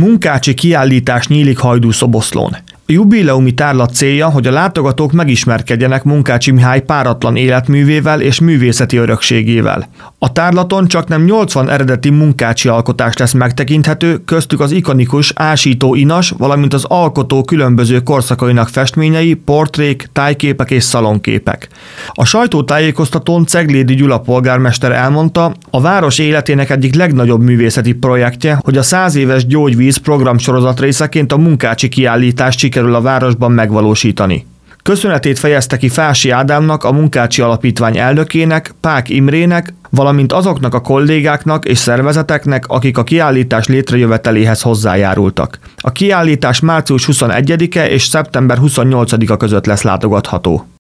Munkácsi kiállítás nyílik Hajdúszoboszlón. A jubileumi tárlat célja, hogy a látogatók megismerkedjenek Munkácsi Mihály páratlan életművével és művészeti örökségével. A tárlaton csaknem 80 eredeti munkácsi alkotás lesz megtekinthető, köztük az ikonikus ásító inas, valamint az alkotó különböző korszakainak festményei, portrék, tájképek és szalonképek. A sajtótájékoztatón Ceglédi Gyula polgármester elmondta, a város életének egyik legnagyobb művészeti projektje, hogy a 100 éves gyógyvíz programsorozat részeként a munkácsi kiállítást sikerül a városban megvalósítani. Köszönetét fejezte ki Fási Ádámnak, a Munkácsi Alapítvány elnökének, Pák Imrének, valamint azoknak a kollégáknak és szervezeteknek, akik a kiállítás létrejöveteléhez hozzájárultak. A kiállítás március 21-e és szeptember 28-a között lesz látogatható.